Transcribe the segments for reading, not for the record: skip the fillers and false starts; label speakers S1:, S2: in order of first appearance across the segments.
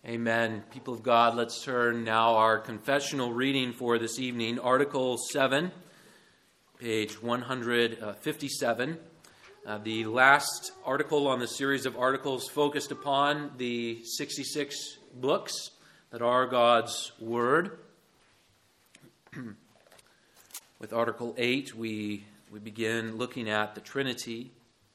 S1: Amen. People of God, let's turn now our confessional reading for this evening. Article 7, page 157. The last article on the series of articles focused upon the 66 books that are God's Word. With Article 8, we begin looking at the Trinity.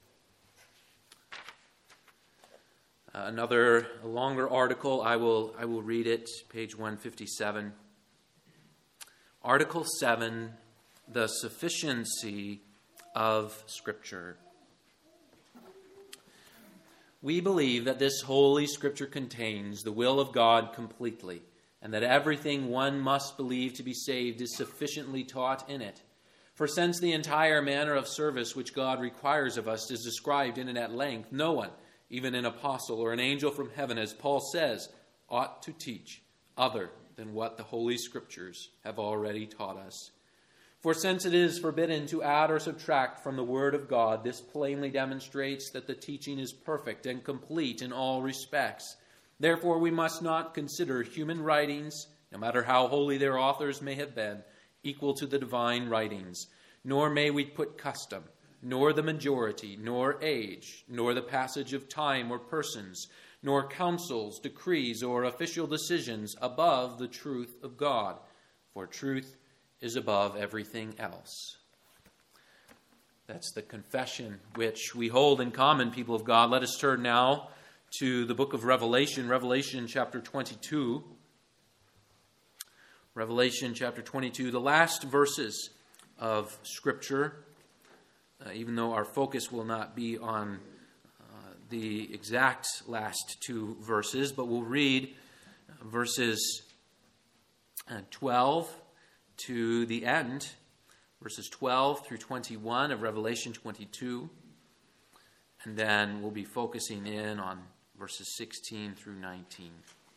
S1: Another longer article, I will read it, page 157. Article 7, the sufficiency of Scripture. We believe that this Holy Scripture contains the will of God completely, and that everything one must believe to be saved is sufficiently taught in it. For since the entire manner of service which God requires of us is described in it at length, no one, even an apostle or an angel from heaven, as Paul says, ought to teach other than what the Holy Scriptures have already taught us. For since it is forbidden to add or subtract from the Word of God, this plainly demonstrates that the teaching is perfect and complete in all respects. Therefore, we must not consider human writings, no matter how holy their authors may have been, equal to the divine writings, nor may we put custom, nor the majority, nor age, nor the passage of time or persons, nor counsels, decrees, or official decisions above the truth of God, for truth is above everything else. That's the confession which we hold in common, people of God. Let us turn now to the book of Revelation, Revelation chapter 22. Revelation chapter 22, the last verses of Scripture. Even though our focus will not be on the exact last two verses, but we'll read verses 12 to the end, verses 12 through 21 of Revelation 22, and then we'll be focusing in on verses 16 through 19.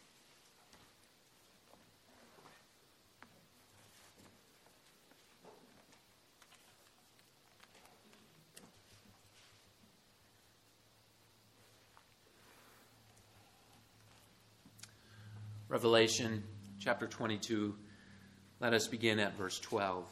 S1: Revelation chapter 22, let us begin at verse 12.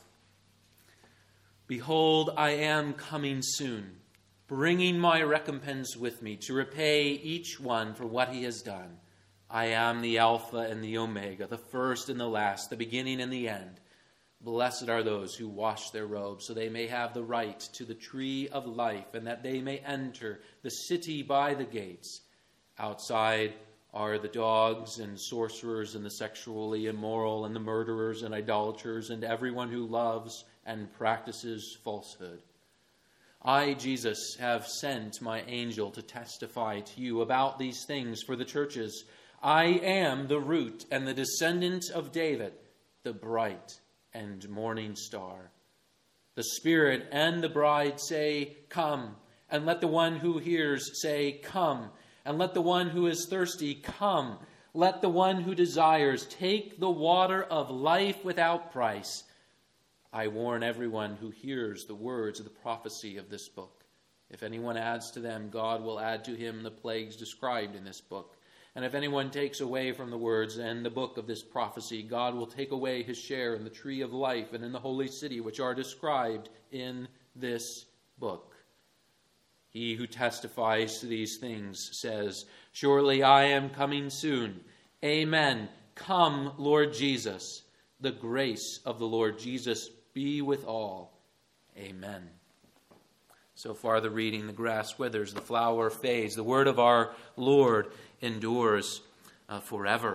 S1: Behold, I am coming soon, bringing my recompense with me to repay each one for what he has done. I am the Alpha and the Omega, the first and the last, the beginning and the end. Blessed are those who wash their robes, so they may have the right to the tree of life, and that they may enter the city by the gates. Outside are the dogs and sorcerers and the sexually immoral and the murderers and idolaters and everyone who loves and practices falsehood. I, Jesus, have sent my angel to testify to you about these things for the churches. I am the root and the descendant of David, the bright and morning star. The Spirit and the bride say, "Come," and let the one who hears say, "Come." And let the one who is thirsty come. Let the one who desires take the water of life without price. I warn everyone who hears the words of the prophecy of this book. If anyone adds to them, God will add to him the plagues described in this book. And if anyone takes away from the words and the book of this prophecy, God will take away his share in the tree of life and in the holy city, which are described in this book. He who testifies to these things says, "Surely I am coming soon. Amen. Come, Lord Jesus. The grace of the Lord Jesus be with all. Amen." So far the reading, the grass withers, the flower fades. The word of our Lord endures forever.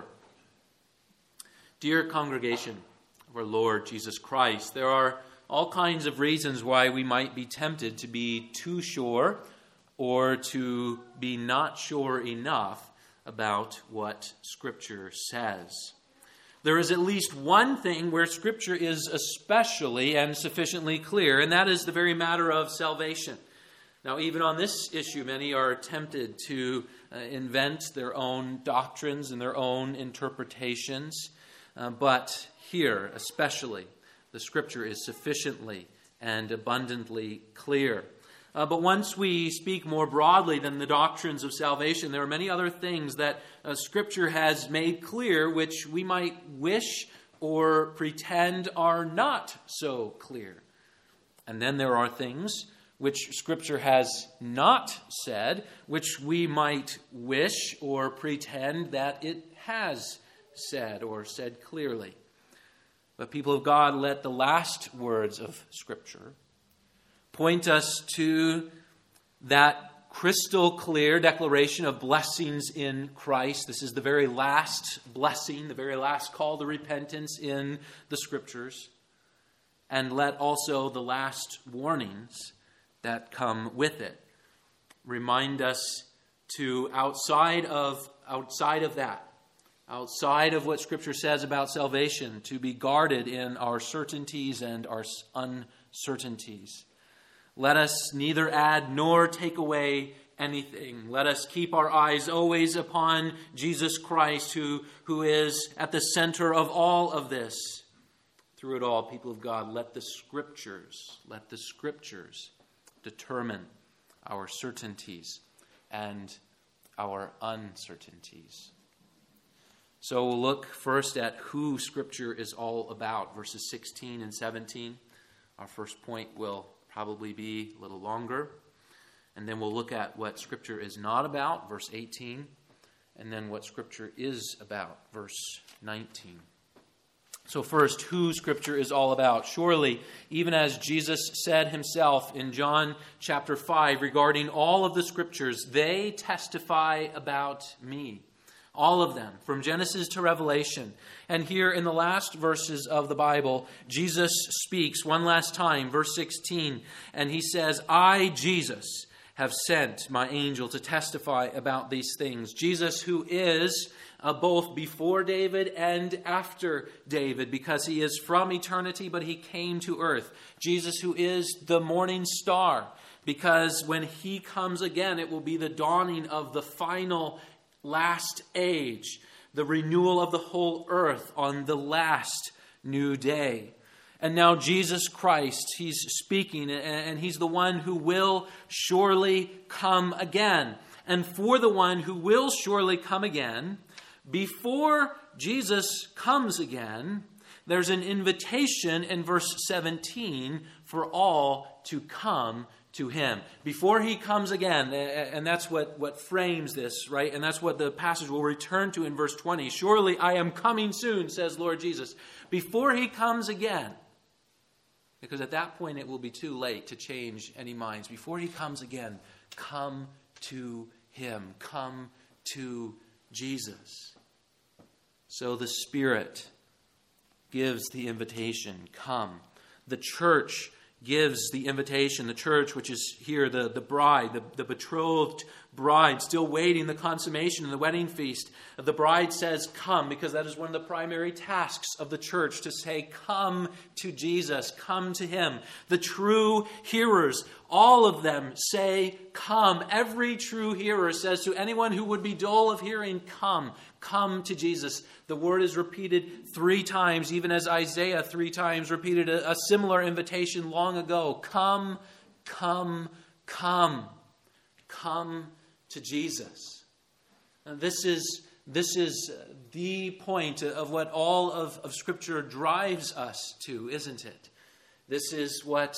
S1: Dear congregation of our Lord Jesus Christ, there are all kinds of reasons why we might be tempted to be too sure or to be not sure enough about what Scripture says. There is at least one thing where Scripture is especially and sufficiently clear, and that is the very matter of salvation. Now, even on this issue, many are tempted to invent their own doctrines and their own interpretations, but here especially, the Scripture is sufficiently and abundantly clear. But once we speak more broadly than the doctrines of salvation, there are many other things that Scripture has made clear which we might wish or pretend are not so clear. And then there are things which Scripture has not said, which we might wish or pretend that it has said or said clearly. But people of God, let the last words of Scripture point us to that crystal clear declaration of blessings in Christ. This is the very last blessing, the very last call to repentance in the Scriptures. And let also the last warnings that come with it remind us to outside of that, outside of what Scripture says about salvation, to be guarded in our certainties and our uncertainties. Let us neither add nor take away anything. Let us keep our eyes always upon Jesus Christ, who is at the center of all of this. Through it all, people of God, let the Scriptures determine our certainties and our uncertainties. So we'll look first at who Scripture is all about, verses 16 and 17. Our first point will probably be a little longer. And then we'll look at what Scripture is not about, verse 18. And then what Scripture is about, verse 19. So first, who Scripture is all about. Surely, even as Jesus said himself in John chapter 5 regarding all of the Scriptures, they testify about me. All of them, from Genesis to Revelation. And here in the last verses of the Bible, Jesus speaks one last time, verse 16, and he says, I, Jesus, have sent my angel to testify about these things. Jesus, who is both before David and after David, because he is from eternity, but he came to earth. Jesus, who is the morning star, because when he comes again, it will be the dawning of the final last age, the renewal of the whole earth on the last new day. And now Jesus Christ, he's speaking, and he's the one who will surely come again. And for the one who will surely come again, before Jesus comes again, there's an invitation in verse 17 for all to come to him. Before he comes again, and that's what frames this, right? And that's what the passage will return to in verse 20. Surely I am coming soon, says Lord Jesus. Before he comes again, because at that point it will be too late to change any minds. Before he comes again, come to him. Come to Jesus. So the Spirit gives the invitation, come. The church gives the invitation. The church, which is here, the bride, the betrothed bride, still waiting the consummation of the wedding feast. The bride says, come, because that is one of the primary tasks of the church, to say, come to Jesus, come to him. The true hearers, all of them say, come. Every true hearer says to anyone who would be dull of hearing, come to Jesus. The word is repeated 3 times, even as Isaiah 3 times repeated a similar invitation long ago. Come, come, come. Come to Jesus. Now, this is the point of what all of Scripture drives us to, isn't it? This is what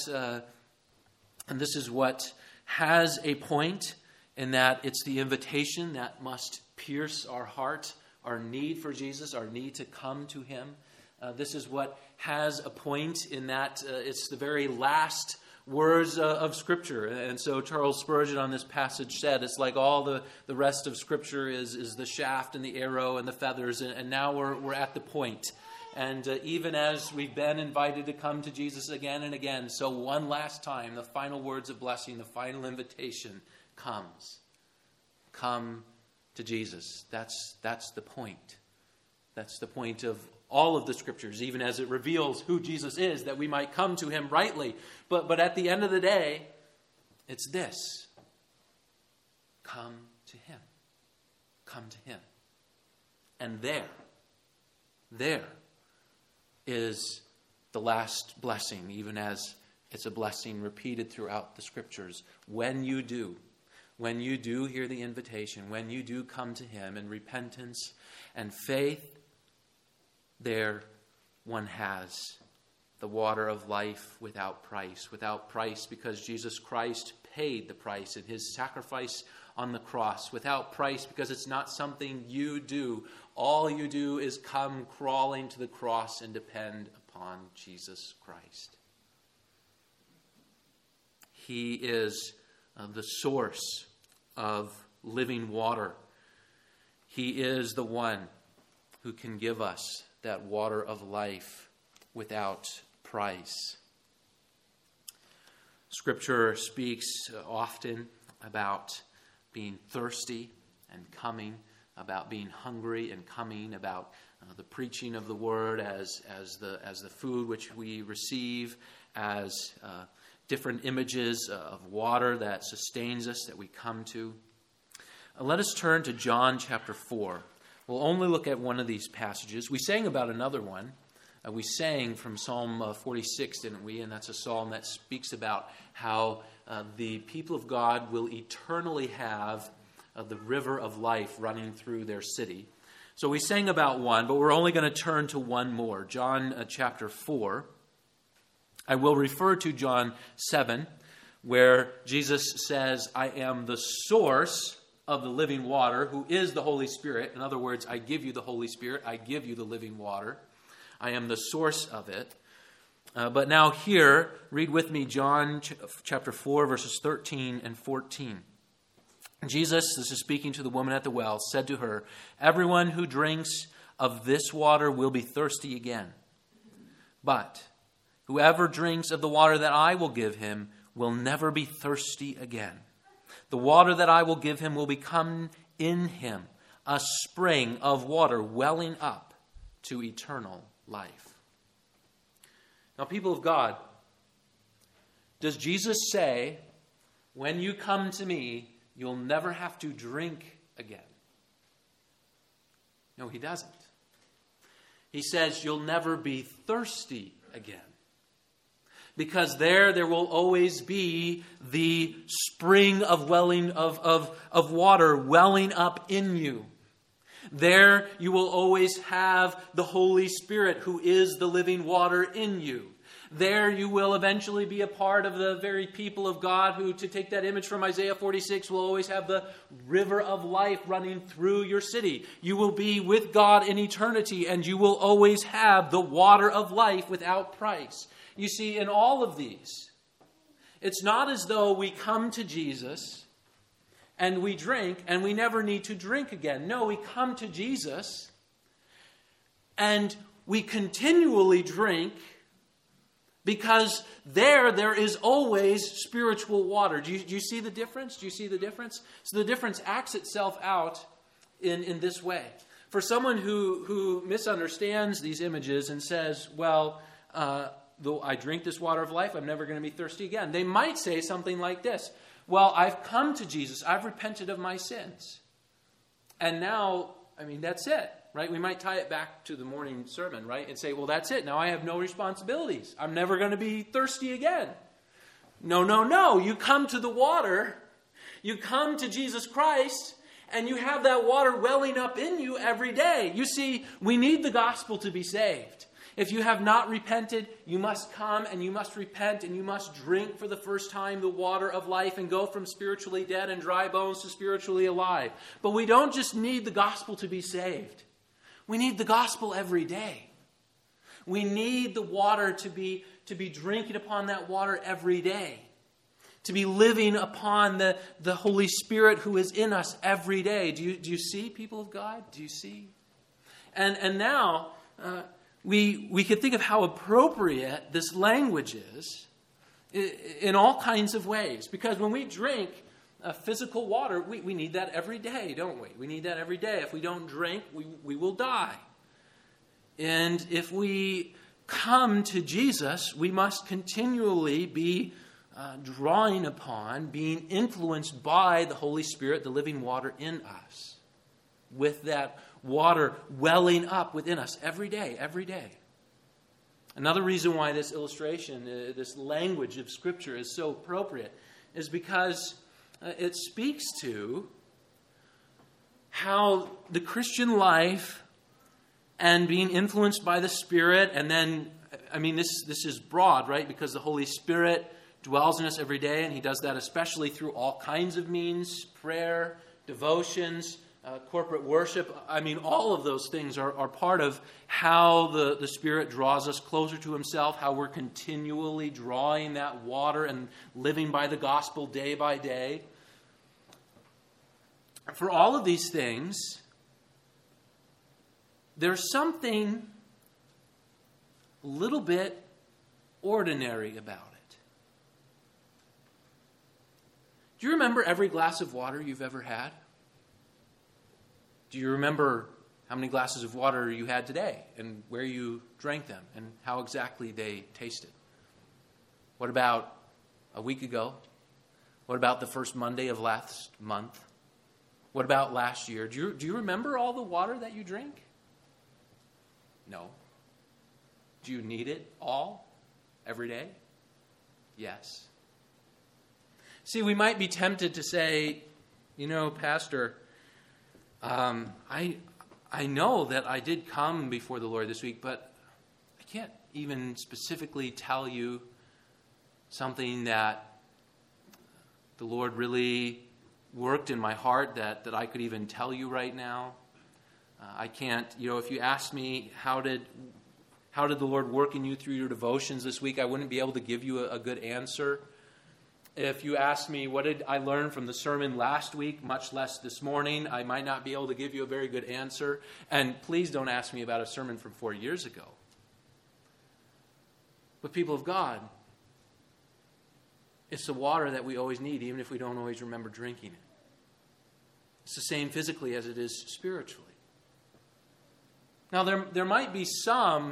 S1: has a point, in that it's the invitation that must pierce our heart, our need for Jesus, our need to come to him. This is what has a point, in that it's the very last words of Scripture. And so Charles Spurgeon on this passage said, it's like all the rest of Scripture is the shaft and the arrow and the feathers, and now we're at the point. And even as we've been invited to come to Jesus again and again, so one last time, the final words of blessing, the final invitation comes. Come to Jesus. That's the point. That's the point of all of the Scriptures, even as it reveals who Jesus is, that we might come to him rightly. But at the end of the day, it's this. Come to him. Come to him. And there is the last blessing, even as It's a blessing repeated throughout the Scriptures. When you do hear the invitation, when you do come to Him in repentance and faith, there one has the water of life without price. Without price because Jesus Christ paid the price in His sacrifice on the cross. Without price because it's not something you do. All you do is come crawling to the cross and depend upon Jesus Christ. He is the source of living water. He is the one who can give us that water of life without price. Scripture speaks often about being thirsty and coming, about being hungry and coming, about the preaching of the word as the food which we receive, as different images of water that sustains us, that we come to. Let us turn to John chapter 4. We'll only look at one of these passages. We sang about another one. We sang from Psalm 46, didn't we? And that's a psalm that speaks about how the people of God will eternally have the river of life running through their city. So we sang about one, but we're only going to turn to one more. John chapter 4. I will refer to John 7, where Jesus says, I am the source of the living water, who is the Holy Spirit. In other words, I give you the Holy Spirit. I give you the living water. I am the source of it. But now here, read with me John chapter 4, verses 13 and 14. Jesus, this is speaking to the woman at the well, said to her, everyone who drinks of this water will be thirsty again. But whoever drinks of the water that I will give him will never be thirsty again. The water that I will give him will become in him a spring of water welling up to eternal life. Now, people of God, does Jesus say, when you come to me, you'll never have to drink again? No, he doesn't. He says you'll never be thirsty again. Because there will always be the spring of water welling up in you. There you will always have the Holy Spirit, who is the living water in you. There you will eventually be a part of the very people of God who, to take that image from Isaiah 46, will always have the river of life running through your city. You will be with God in eternity, and you will always have the water of life without price. You see, in all of these, it's not as though we come to Jesus and we drink and we never need to drink again. No, we come to Jesus and we continually drink because there is always spiritual water. Do you see the difference? Do you see the difference? So the difference acts itself out in this way. For someone who misunderstands these images and says, well, though I drink this water of life, I'm never going to be thirsty again. They might say something like this. Well, I've come to Jesus. I've repented of my sins. And now, that's it, right? We might tie it back to the morning sermon, right? And say, well, that's it. Now I have no responsibilities. I'm never going to be thirsty again. No. You come to the water. You come to Jesus Christ. And you have that water welling up in you every day. You see, we need the gospel to be saved. If you have not repented, you must come and you must repent and you must drink for the first time the water of life and go from spiritually dead and dry bones to spiritually alive. But we don't just need the gospel to be saved. We need the gospel every day. We need the water to be drinking upon that water every day. To be living upon the Holy Spirit who is in us every day. Do you see, people of God? Do you see? And now we could think of how appropriate this language is in all kinds of ways. Because when we drink physical water, we need that every day, don't we? We need that every day. If we don't drink, we will die. And if we come to Jesus, we must continually be drawing upon, being influenced by the Holy Spirit, the living water in us, with that water welling up within us every day. Another reason why this illustration, this language of Scripture is so appropriate is because it speaks to how the Christian life and being influenced by the Spirit, and then, this is broad, right? Because the Holy Spirit dwells in us every day, and He does that especially through all kinds of means, prayer, devotions, corporate worship. All of those things are part of how the Spirit draws us closer to Himself, how we're continually drawing that water and living by the gospel day by day. For all of these things, there's something a little bit ordinary about it. Do you remember every glass of water you've ever had? Do you remember how many glasses of water you had today and where you drank them and how exactly they tasted? What about a week ago? What about the first Monday of last month? What about last year? Do you remember all the water that you drink? No. Do you need it all every day? Yes. See, we might be tempted to say, Pastor, I know that I did come before the Lord this week, but I can't even specifically tell you something that the Lord really worked in my heart that I could even tell you right now. I can't, if you ask me how did the Lord work in you through your devotions this week, I wouldn't be able to give you a good answer. If you ask me what did I learn from the sermon last week, much less this morning, I might not be able to give you a very good answer. And please don't ask me about a sermon from 4 years ago. But people of God, it's the water that we always need, even if we don't always remember drinking it. It's the same physically as it is spiritually. Now, there might be some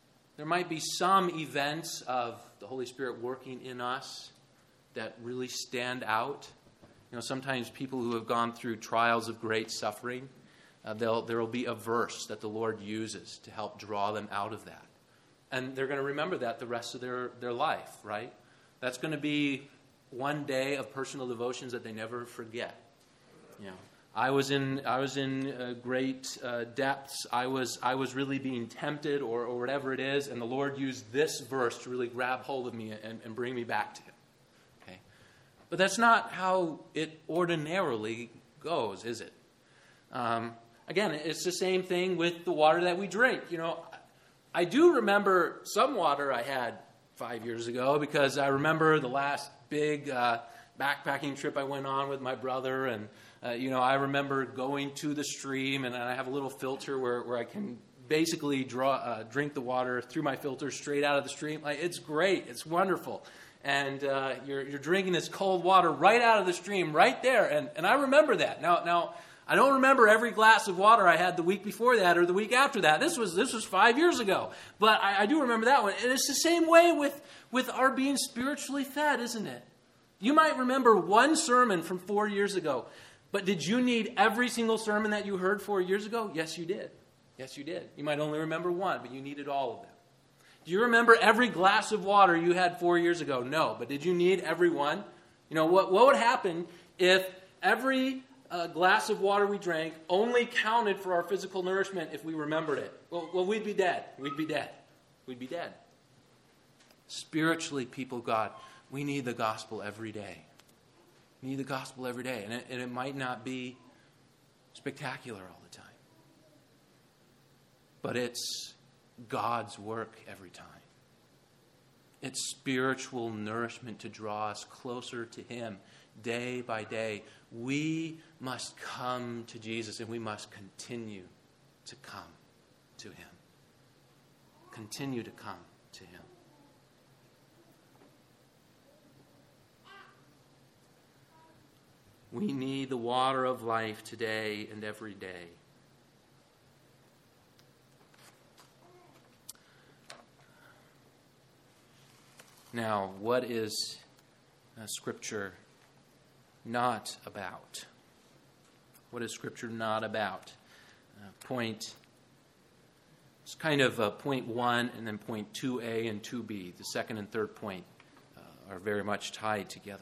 S1: events of the Holy Spirit working in us that really stand out. Sometimes people who have gone through trials of great suffering, there will be a verse that the Lord uses to help draw them out of that. And they're going to remember that the rest of their life, right? That's going to be one day of personal devotions that they never forget. I was in great depths. I was really being tempted or whatever it is, and the Lord used this verse to really grab hold of me and bring me back to Him. Okay, but that's not how it ordinarily goes, is it? Again, it's the same thing with the water that we drink. I do remember some water I had 5 years ago because I remember the last big backpacking trip I went on with my brother, and I remember going to the stream, and I have a little filter where I can basically drink the water through my filter straight out of the stream. It's great, it's wonderful, and you're drinking this cold water right out of the stream, right there, and I remember that. Now I don't remember every glass of water I had the week before that or the week after that. This was 5 years ago, but I do remember that one. And it's the same way with our being spiritually fed, isn't it? You might remember one sermon from 4 years ago, but did you need every single sermon that you heard 4 years ago? Yes, you did. Yes, you did. You might only remember one, but you needed all of them. Do you remember every glass of water you had 4 years ago? No, but did you need every one? What would happen if every glass of water we drank only counted for our physical nourishment if we remembered it? Well, we'd be dead. We'd be dead. We'd be dead. Spiritually, people of God, we need the gospel every day. We need the gospel every day. And it might not be spectacular all the time. But it's God's work every time. It's spiritual nourishment to draw us closer to Him day by day. We must come to Jesus, and we must continue to come to Him. Continue to come to Him. We need the water of life today and every day. Now, what is Scripture not about? What is Scripture not about? Point It's kind of point 1 and then point 2a and 2b. The second and third point are very much tied together.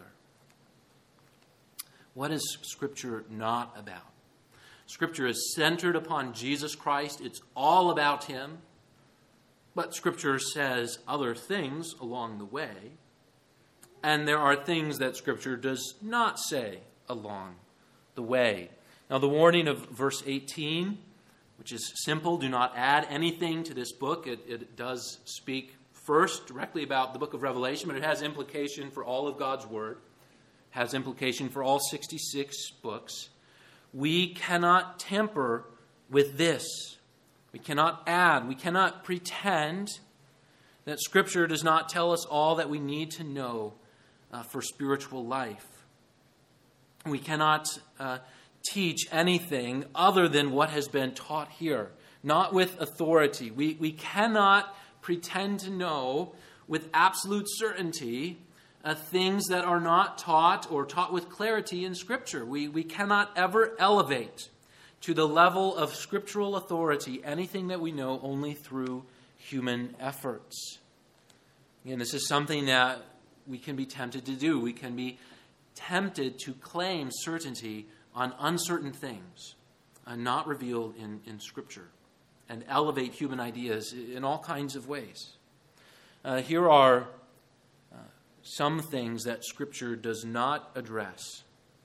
S1: What is Scripture not about? Scripture is centered upon Jesus Christ. It's all about him. But Scripture says other things along the way. And there are things that Scripture does not say along the way. Now, the warning of verse 18, which is simple, do not add anything to this book. It does speak first directly about the book of Revelation, but it has implication for all of God's Word. It has implication for all 66 books. We cannot tamper with this. We cannot add. We cannot pretend that Scripture does not tell us all that we need to know for spiritual life. We cannot teach anything other than what has been taught here, not with authority. We cannot pretend to know with absolute certainty things that are not taught or taught with clarity in Scripture. We cannot ever elevate to the level of scriptural authority anything that we know only through human efforts. Again, this is something that we can be tempted to do. We can be tempted to claim certainty on uncertain things, not revealed in Scripture, and elevate human ideas in all kinds of ways. Here are some things that Scripture does not address.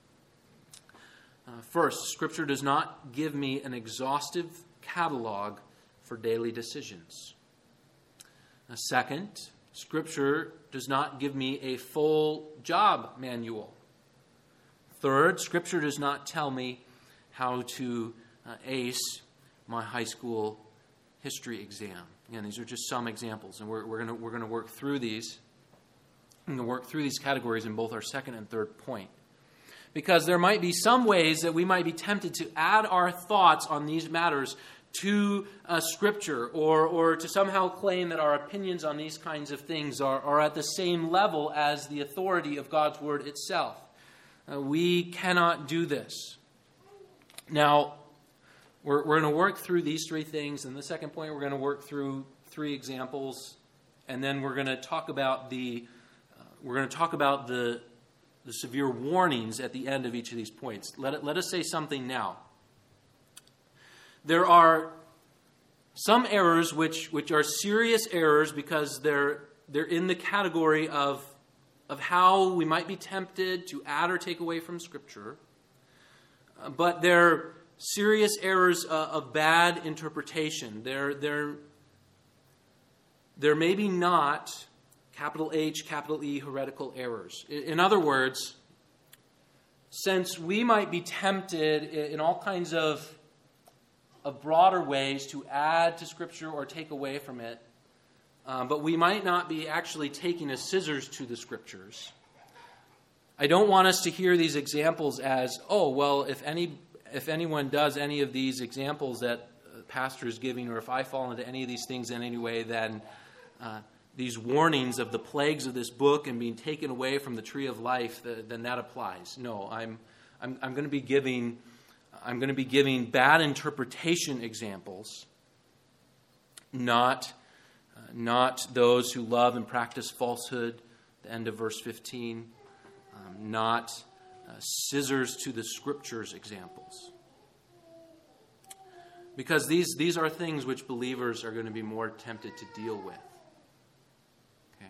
S1: First, Scripture does not give me an exhaustive catalog for daily decisions. Second, Scripture does not give me a full job manual. Third, Scripture does not tell me how to ace my high school history exam. Again, these are just some examples, and we're going to work through these. We're going to work through these categories in both our second and third point. Because there might be some ways that we might be tempted to add our thoughts on these matters to Scripture, or to somehow claim that our opinions on these kinds of things are at the same level as the authority of God's Word itself. We cannot do this. Now, we're going to work through these three things. In the second point, we're going to work through three examples, and then we're going to talk about the severe warnings at the end of each of these points. Let us say something now. There are some errors which are serious errors because they're in the category of how we might be tempted to add or take away from Scripture. But they're serious errors of bad interpretation. They're maybe not capital H, capital E, heretical errors. In other words, since we might be tempted in all kinds of broader ways to add to Scripture or take away from it, but we might not be actually taking a scissors to the Scriptures. I don't want us to hear these examples as, oh, well, if anyone does any of these examples that the pastor is giving, or if I fall into any of these things in any way, then these warnings of the plagues of this book and being taken away from the tree of life, then that applies. No, I'm going to be giving bad interpretation examples, not those who love and practice falsehood, the end of verse 15, not scissors to the Scriptures examples. Because these are things which believers are going to be more tempted to deal with. Okay.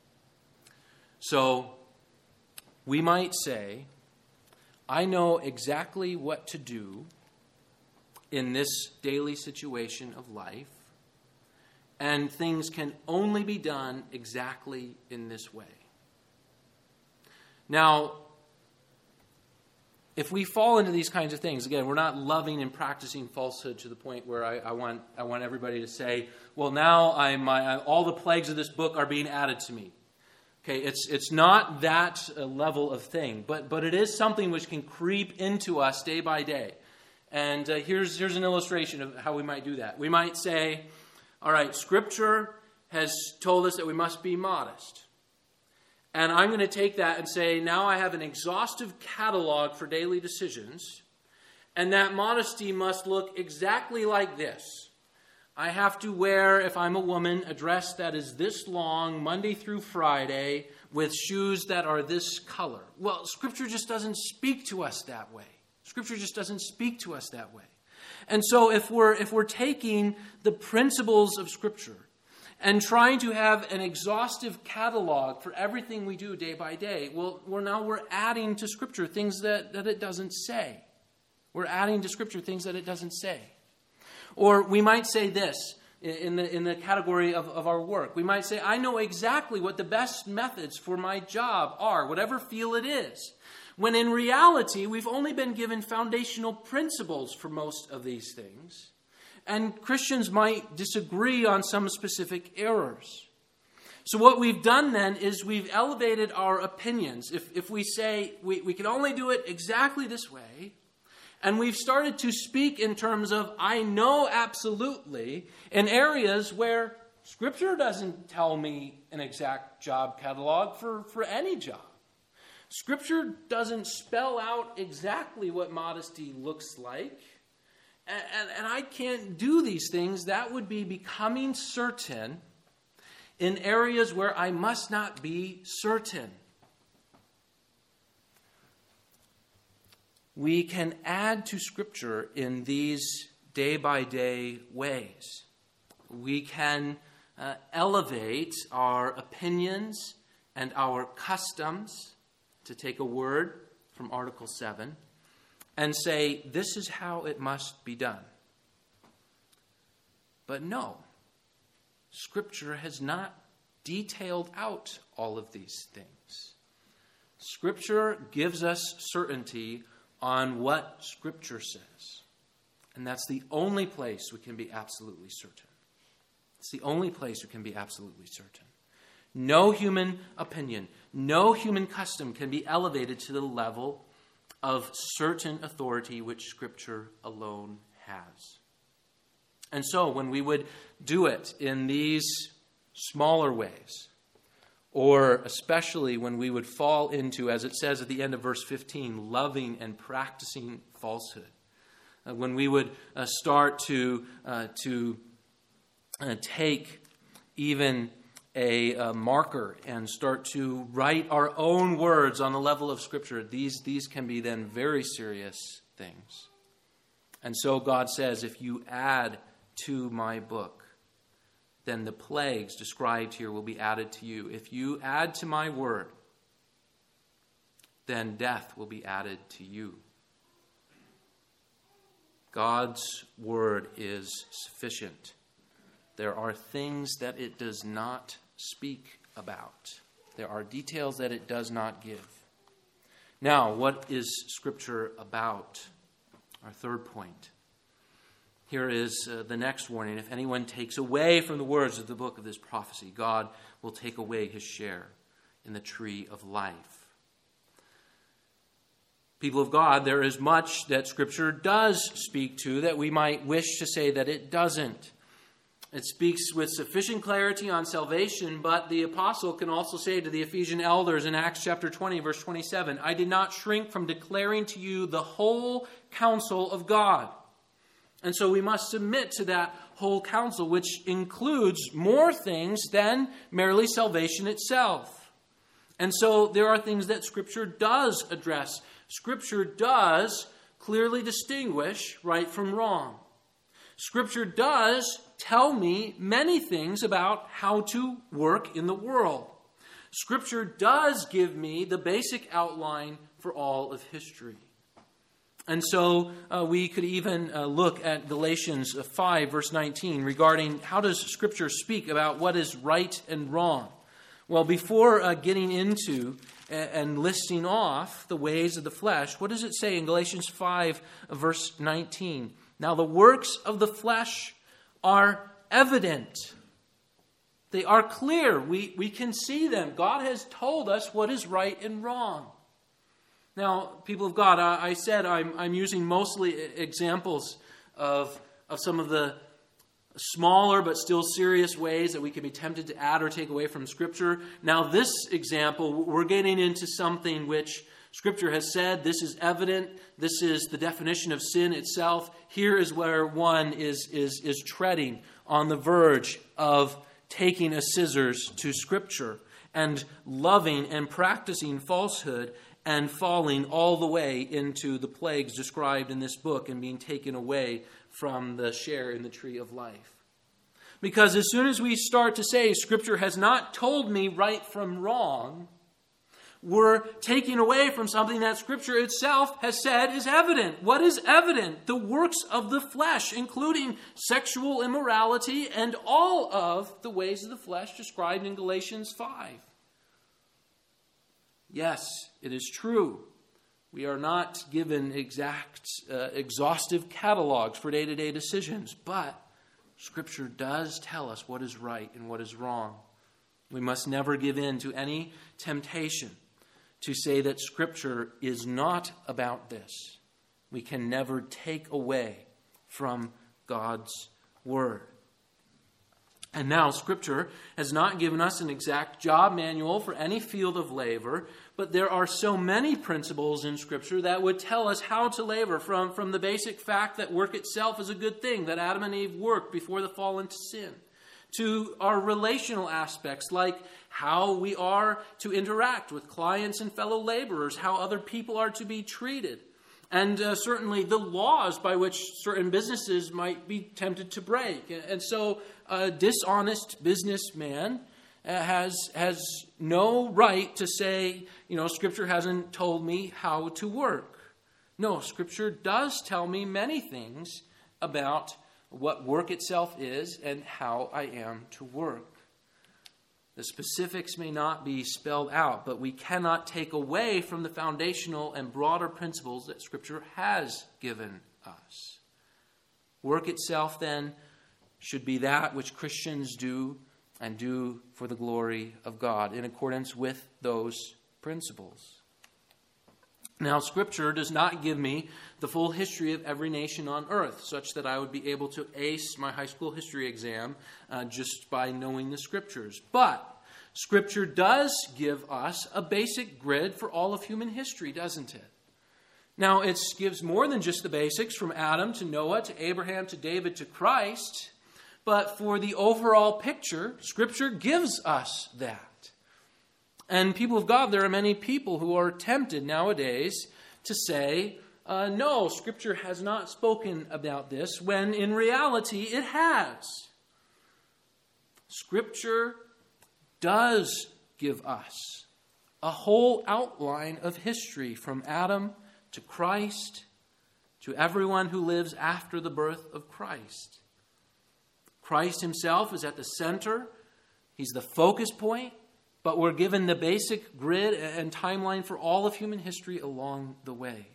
S1: So, we might say, I know exactly what to do in this daily situation of life, and things can only be done exactly in this way. Now, if we fall into these kinds of things, again, we're not loving and practicing falsehood to the point where I want everybody to say, well, now all the plagues of this book are being added to me. Okay, it's not that level of thing, but it is something which can creep into us day by day. And here's an illustration of how we might do that. We might say, all right, Scripture has told us that we must be modest. And I'm going to take that and say, now I have an exhaustive catalog for daily decisions, and that modesty must look exactly like this. I have to wear, if I'm a woman, a dress that is this long, Monday through Friday, with shoes that are this color. Well, Scripture just doesn't speak to us that way. Scripture just doesn't speak to us that way. And so if we're taking the principles of Scripture and trying to have an exhaustive catalog for everything we do day by day, well, we're adding to Scripture things that it doesn't say. We're adding to Scripture things that it doesn't say. Or we might say this in the category of our work. We might say, I know exactly what the best methods for my job are, whatever field it is. When in reality, we've only been given foundational principles for most of these things. And Christians might disagree on some specific errors. So what we've done then is we've elevated our opinions. If we say we can only do it exactly this way, and we've started to speak in terms of, I know absolutely, in areas where Scripture doesn't tell me an exact job catalog for any job. Scripture doesn't spell out exactly what modesty looks like. And I can't do these things. That would be becoming certain in areas where I must not be certain. We can add to Scripture in these day-by-day ways. We can elevate our opinions and our customs, to take a word from Article 7, and say, this is how it must be done. But no, Scripture has not detailed out all of these things. Scripture gives us certainty on what Scripture says. And that's the only place we can be absolutely certain. It's the only place we can be absolutely certain. No human opinion, no human custom can be elevated to the level of certain authority which Scripture alone has. And so when we would do it in these smaller ways, or especially when we would fall into, as it says at the end of verse 15, loving and practicing falsehood. When we would start to take even a marker and start to write our own words on the level of Scripture, these can be then very serious things. And so God says, if you add to my book, then the plagues described here will be added to you. If you add to my word, then death will be added to you. God's word is sufficient. There are things that it does not speak about. There are details that it does not give. Now, what is Scripture about? Our third point. Here is the next warning. If anyone takes away from the words of the book of this prophecy, God will take away his share in the tree of life. People of God, there is much that Scripture does speak to that we might wish to say that it doesn't. It speaks with sufficient clarity on salvation, but the apostle can also say to the Ephesian elders in Acts chapter 20, verse 27, I did not shrink from declaring to you the whole counsel of God. And so we must submit to that whole counsel, which includes more things than merely salvation itself. And so there are things that Scripture does address. Scripture does clearly distinguish right from wrong. Scripture does tell me many things about how to work in the world. Scripture does give me the basic outline for all of history. And so we could even look at Galatians 5, verse 19, regarding how does Scripture speak about what is right and wrong. Well, before getting into and listing off the ways of the flesh, what does it say in Galatians 5, verse 19? Now the works of the flesh are evident. They are clear. We can see them. God has told us what is right and wrong. Now, people of God, I said I'm using mostly examples of some of the smaller but still serious ways that we can be tempted to add or take away from Scripture. Now, this example, we're getting into something which Scripture has said this is evident. This is the definition of sin itself. Here is where one is treading on the verge of taking a scissors to Scripture and loving and practicing falsehood and falling all the way into the plagues described in this book and being taken away from the share in the tree of life. Because as soon as we start to say Scripture has not told me right from wrong, we're taking away from something that Scripture itself has said is evident. What is evident? The works of the flesh, including sexual immorality and all of the ways of the flesh described in Galatians 5. Yes, it is true. We are not given exhaustive catalogs for day-to-day decisions, but Scripture does tell us what is right and what is wrong. We must never give in to any temptation to say that Scripture is not about this. We can never take away from God's Word. And now, Scripture has not given us an exact job manual for any field of labor, but there are so many principles in Scripture that would tell us how to labor, from the basic fact that work itself is a good thing, that Adam and Eve worked before the fall into sin, to our relational aspects, like how we are to interact with clients and fellow laborers, how other people are to be treated, and certainly the laws by which certain businesses might be tempted to break. And so a dishonest businessman has no right to say, Scripture hasn't told me how to work. No, Scripture does tell me many things about what work itself is and how I am to work. The specifics may not be spelled out, but we cannot take away from the foundational and broader principles that Scripture has given us. Work itself, then, should be that which Christians do and do for the glory of God in accordance with those principles. Now, Scripture does not give me the full history of every nation on earth, such that I would be able to ace my high school history exam just by knowing the Scriptures. But Scripture does give us a basic grid for all of human history, doesn't it? Now, it gives more than just the basics from Adam to Noah to Abraham to David to Christ. But for the overall picture, Scripture gives us that. And people of God, there are many people who are tempted nowadays to say, no, Scripture has not spoken about this, when in reality it has. Scripture does give us a whole outline of history from Adam to Christ to everyone who lives after the birth of Christ. Christ himself is at the center. He's the focus point. But we're given the basic grid and timeline for all of human history along the way.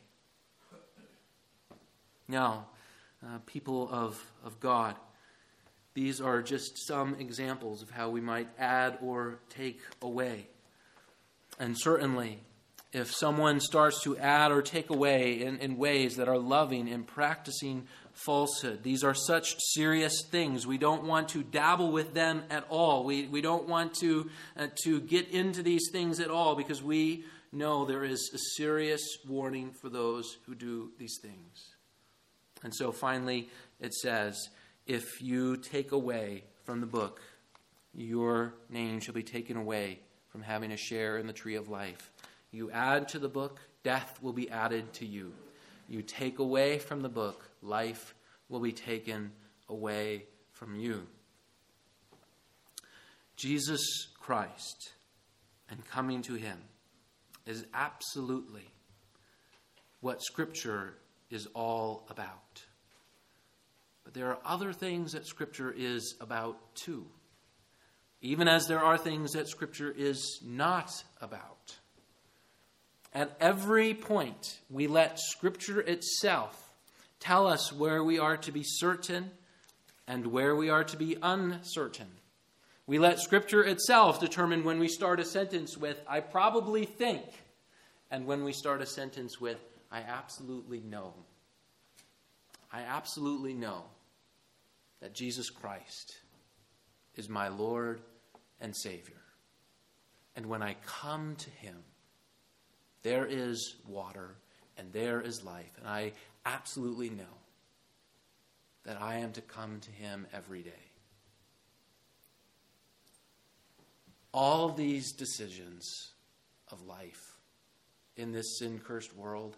S1: Now, people of God, these are just some examples of how we might add or take away. And certainly, if someone starts to add or take away in ways that are loving and practicing falsehood, these are such serious things. We don't want to dabble with them at all. We don't want to get into these things at all, because we know there is a serious warning for those who do these things. And so finally it says, if you take away from the book, your name shall be taken away from having a share in the tree of life. You add to the book, death will be added to you. You take away from the book, life will be taken away from you. Jesus Christ and coming to him is absolutely what Scripture is all about. But there are other things that Scripture is about too, even as there are things that Scripture is not about. At every point, we let Scripture itself tell us where we are to be certain and where we are to be uncertain. We let Scripture itself determine when we start a sentence with, I probably think, and when we start a sentence with, I absolutely know. I absolutely know that Jesus Christ is my Lord and Savior. And when I come to him, There is water and there is life. And I absolutely know that I am to come to him every day. All these decisions of life in this sin-cursed world,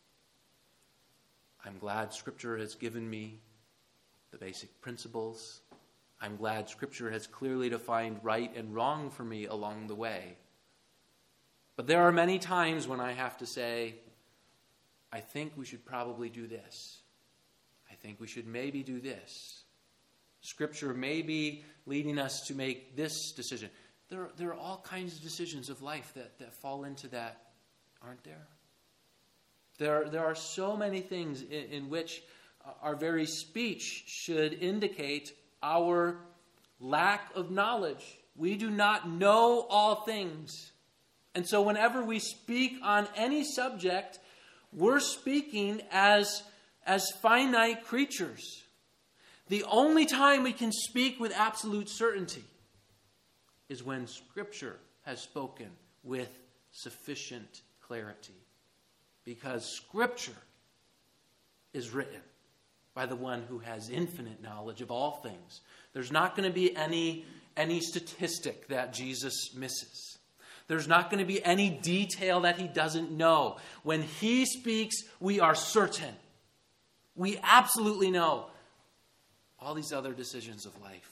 S1: I'm glad Scripture has given me the basic principles. I'm glad Scripture has clearly defined right and wrong for me along the way. But there are many times when I have to say, I think we should probably do this. I think we should maybe do this. Scripture may be leading us to make this decision. There are all kinds of decisions of life that fall into that, aren't there? There are so many things in which our very speech should indicate our lack of knowledge. We do not know all things. And so whenever we speak on any subject, we're speaking as finite creatures. The only time we can speak with absolute certainty is when Scripture has spoken with sufficient clarity. Because Scripture is written by the one who has infinite knowledge of all things. There's not going to be any statistic that Jesus misses. There's not going to be any detail that he doesn't know. When he speaks, we are certain. We absolutely know. All these other decisions of life,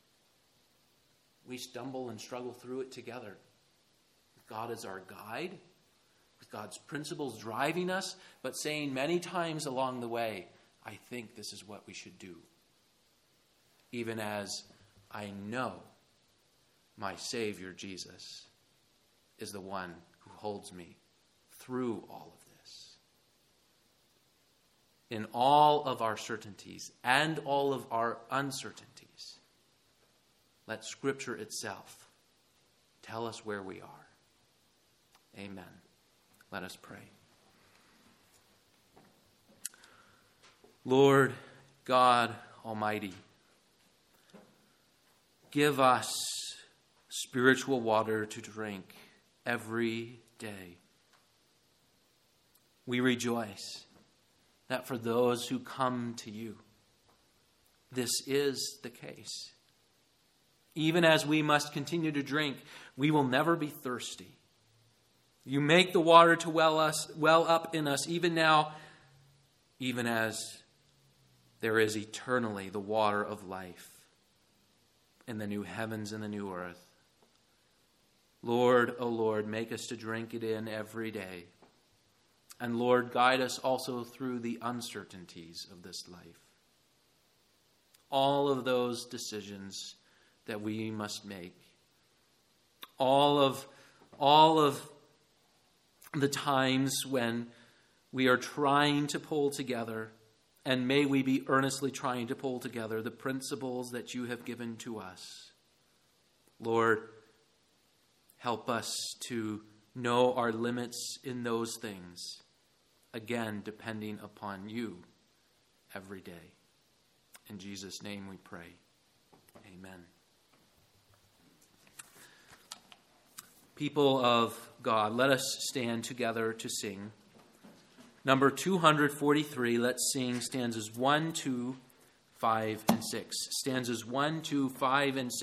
S1: we stumble and struggle through it together. God is our guide, with God's principles driving us, but saying many times along the way, I think this is what we should do. Even as I know my Savior Jesus is the one who holds me through all of this. In all of our certainties and all of our uncertainties, let Scripture itself tell us where we are. Amen. Let us pray. Lord God Almighty, give us spiritual water to drink every day. We rejoice that for those who come to you, this is the case. Even as we must continue to drink, we will never be thirsty. You make the water to well up in us even now, even as there is eternally the water of life in the new heavens and the new earth. Lord, O Lord, make us to drink it in every day. And Lord, guide us also through the uncertainties of this life. All of those decisions that we must make. All of the times when we are trying to pull together, and may we be earnestly trying to pull together the principles that you have given to us. Lord, help us to know our limits in those things, again, depending upon you every day. In Jesus' name we pray. Amen. People of God, let us stand together to sing. Number 243, let's sing stanzas 1, 2, 5, and 6. Stanzas 1, 2, 5, and 6.